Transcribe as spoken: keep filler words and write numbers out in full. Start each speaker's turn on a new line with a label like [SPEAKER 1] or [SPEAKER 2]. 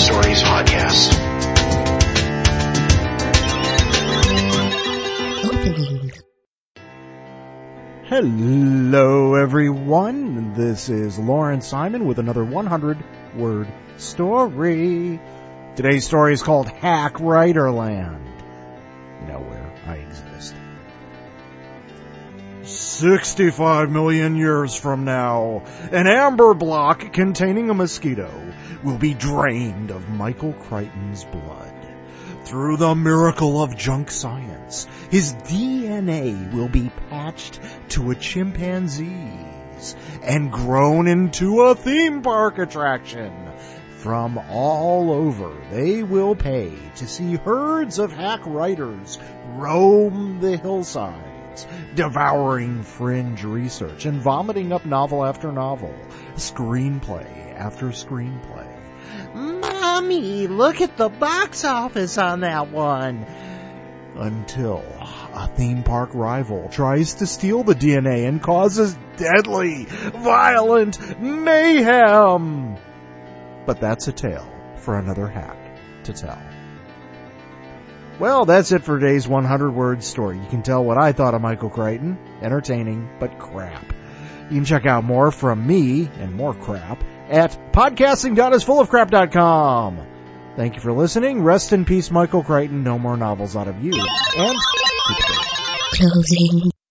[SPEAKER 1] Stories podcast.
[SPEAKER 2] Opening.
[SPEAKER 3] Hello, everyone. This is Lauren Simon with another one hundred word story. Today's story is called Hack Writerland. You know where I exist. sixty-five million years from now, an amber block containing a mosquito will be drained of Michael Crichton's blood. Through the miracle of junk science, his D N A will be patched to a chimpanzee's and grown into a theme park attraction. From all over, they will pay to see herds of hack writers roam the hillsides, devouring fringe research and vomiting up novel after novel, screenplay after screenplay. Mommy, look at the box office on that one. Until a theme park rival tries to steal the D N A and causes deadly, violent mayhem. But that's a tale for another hack to tell. Well, that's it for today's one hundred word story. You can tell what I thought of Michael Crichton. Entertaining, but crap. You can check out more from me and more crap at podcasting dot is full of crap dot com. Thank you for listening. Rest in peace, Michael Crichton. No more novels out of you. And
[SPEAKER 2] Closing